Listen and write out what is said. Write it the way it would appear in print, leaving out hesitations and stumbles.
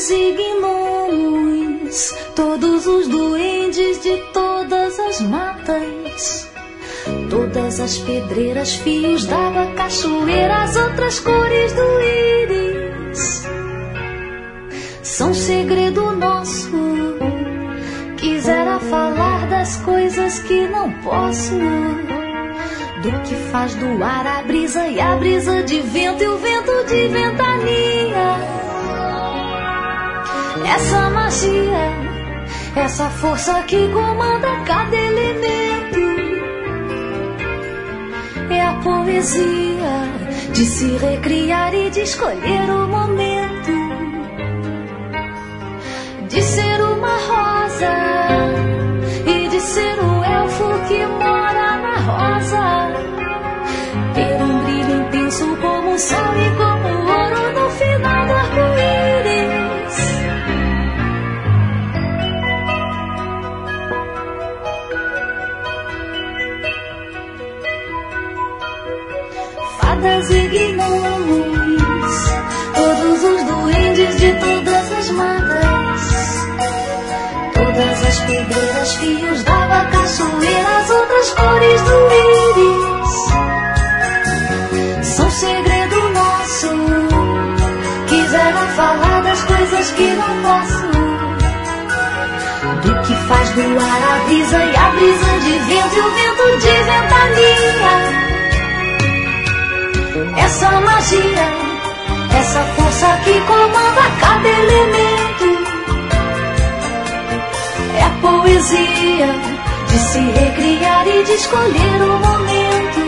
fadas e gnomos, todos os duendes de todas as matas, todas as pedreiras, fios d'água, cachoeiras, outras cores do íris, são segredo nosso. Quisera falar das coisas que não posso, do que faz do ar a brisa e a brisa de vento e o vento de ventania. Essa magia, essa força que comanda cada elemento, é a poesia de se recriar e de escolher o momento, de ser uma rosa e de ser o elfo que mora na rosa, ter um brilho intenso como o sol e como o ouro no final do arco-íris. Fadas e gnomos, todos os duendes de todas as matas, todas as pedreiras, fios d'água, cachoeiras, outras cores do íris, são segredo nosso. Quisera falar das coisas que não posso, do que faz do ar a brisa e a brisa de vento e o vento de ventania. Essa magia, essa força que comanda cada elemento, é a poesia de se recriar e de escolher o momento,